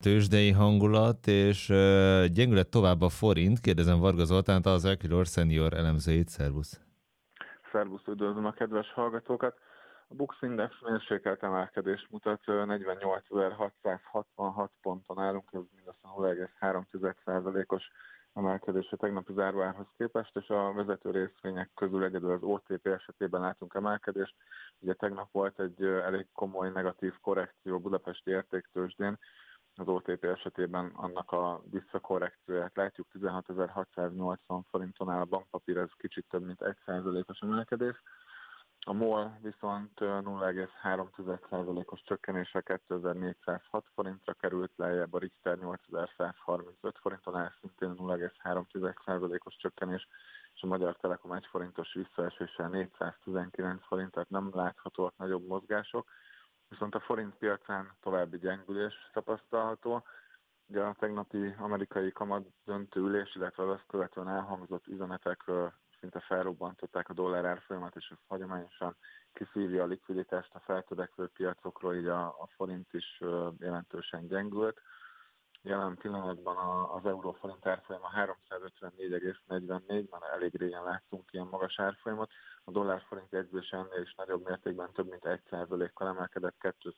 Tőzsdei hangulat, és gyengület tovább a forint. Kérdezem Varga Zoltánt, az Equilor senior elemzőjét. Szervusz! Szervusz, üdvözlöm a kedves hallgatókat! A Bux Index mérsékelt emelkedést mutat, 48.666 ponton állunk, ez mindössze 0,3%-os emelkedés a tegnapi záróárhoz képest, és a vezető részvények közül egyedül az OTP esetében látunk emelkedést. Ugye tegnap volt egy elég komoly negatív korrekció Budapesti Értéktőzsdén, az OTP esetében annak a visszakorrekcióját látjuk, 16.680 forinton áll a bankpapír, ez kicsit több mint 1%-os emelkedés. A MOL viszont 0,3%-os csökkenése 2406 forintra került, lejjebb a Richter 8135 forinton áll, szintén 0,3%-os csökkenés, és a Magyar Telekom 1 forintos visszaeséssel 419 forint, tehát nem láthatóak nagyobb mozgások. Viszont a forint piacán további gyengülés tapasztalható. Ugye a tegnapi amerikai kamat döntő ülés, illetve az azt követően elhangzott üzenetek szinte felrobbantották a dollár árfolyamat, és ez hagyományosan kiszívja a likviditást a feltörekvő piacokról, így a forint is jelentősen gyengült. Jelen pillanatban az euró-forint árfolyama 354,44, már elég régen láttunk ilyen magas árfolyamot. A dollár-forint jegyzése ennél is nagyobb mértékben több mint 1%-kal emelkedett,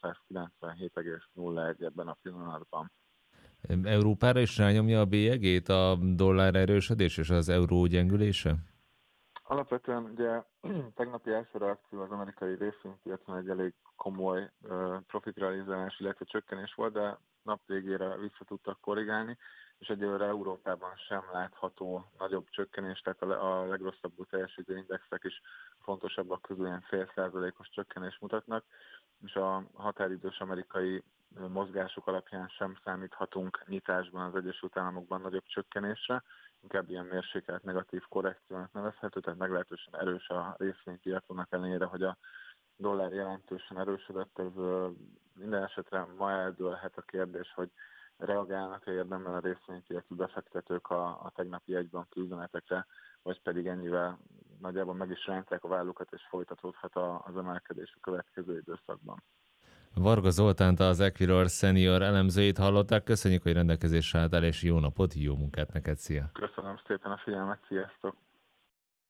297,01 ebben a pillanatban. Európára is rányomja a bélyegét a dollár erősödés és az euró gyengülése? Alapvetően ugye tegnapi első reakció az amerikai részvénypiacon egy elég komoly profitrealizálás, illetve csökkenés volt, de nap végére vissza tudtak korrigálni, és egyelőre Európában sem látható nagyobb csökkenés, tehát a legrosszabbul teljesítő indexek is fontosabbak közül ilyen 0,5%-os csökkenést mutatnak, és a határidős amerikai mozgások alapján sem számíthatunk nyitásban az Egyesült Államokban nagyobb csökkenésre, inkább ilyen mérsékelt negatív korrekciónak nevezhető, tehát meglehetősen erős a részvénypiaconak ellenére, hogy a dollár jelentősen erősödött, ez minden esetre ma eldőlhet a kérdés, hogy reagálnak-e érdemben a részvénypiaci befektetők a tegnapi jegybanki üzenetekre, vagy pedig ennyivel nagyjából meg is rántják a vállukat, és folytatódhat az emelkedés a következő időszakban. Varga Zoltánt, az Equilor senior elemzőjét hallották. Köszönjük, hogy rendelkezésre álltál, és jó napot, jó munkát neked, szia! Köszönöm szépen a figyelmet, sziasztok!